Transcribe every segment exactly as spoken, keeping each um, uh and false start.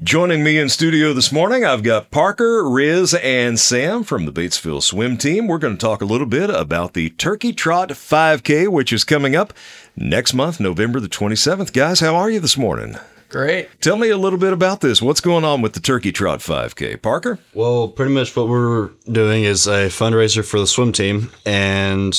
Joining me in studio this morning, I've got Parker, Riz, and Sam from the Batesville Swim Team. We're going to talk a little bit about the Turkey Trot five K, which is coming up next month, November the twenty-seventh. Guys, how are you this morning? Great. Tell me a little bit about this. What's going on with the Turkey Trot five K? Parker? Well, pretty much what we're doing is a fundraiser for the swim team, and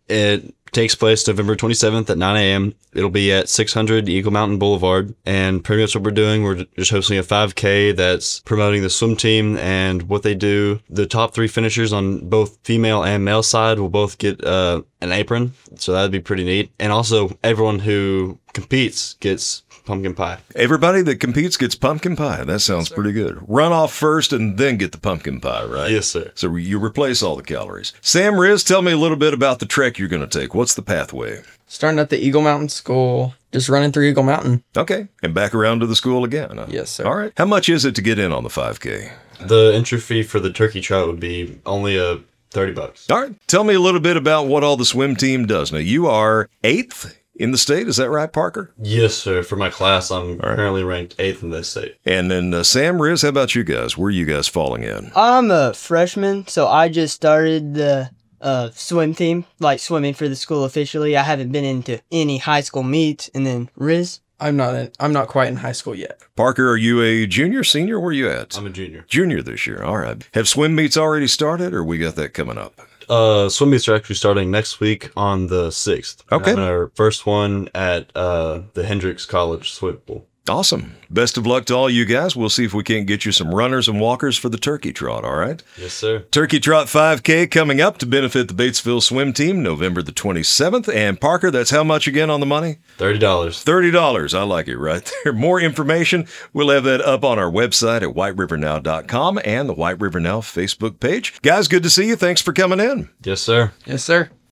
it takes place November twenty-seventh at nine a.m. It'll be at six hundred Eagle Mountain Boulevard. And pretty much what we're doing, we're just hosting a five K that's promoting the swim team and what they do. The top three finishers on both female and male side will both get uh, an apron. So that'd be pretty neat. And also everyone who competes gets pumpkin pie. Everybody that competes gets pumpkin pie. That sounds pretty good. Run off first and then get the pumpkin pie, right? Yes, sir. So you replace all the calories. Sam, Riz, tell me a little bit about the trek you're going to take. What's the pathway? Starting at the Eagle Mountain School, just running through Eagle Mountain. Okay. And back around to the school again. Huh? Yes, sir. All right. How much is it to get in on the five K? The entry fee for the turkey trot would be only a thirty bucks. All right. Tell me a little bit about what all the swim team does. Now, you are eighth in the state. Is that right, Parker? Yes, sir. For my class, I'm right. currently ranked eighth in this state. And then uh, Sam, Riz, how about you guys? Where are you guys falling in? I'm a freshman, so I just started the uh, swim team, like swimming for the school officially. I haven't been into any high school meets. And then Riz? I'm not in, I'm not quite in high school yet. Parker, are you a junior, senior? Where are you at? I'm a junior. Junior this year. All right. Have swim meets already started, or we got that coming up? Uh, swim meets are actually starting next week on the sixth. Okay. And our first one at uh, the Hendricks College Swim Pool. Awesome. Best of luck to all you guys. We'll see if we can't get you some runners and walkers for the Turkey Trot, all right? Yes, sir. Turkey Trot five K coming up to benefit the Batesville Swim Team November the twenty-seventh. And Parker, that's how much again on the money? thirty dollars. thirty dollars. I like it right there. More information, we'll have that up on our website at white river now dot com and the White River Now Facebook page. Guys, good to see you. Thanks for coming in. Yes, sir. Yes, sir.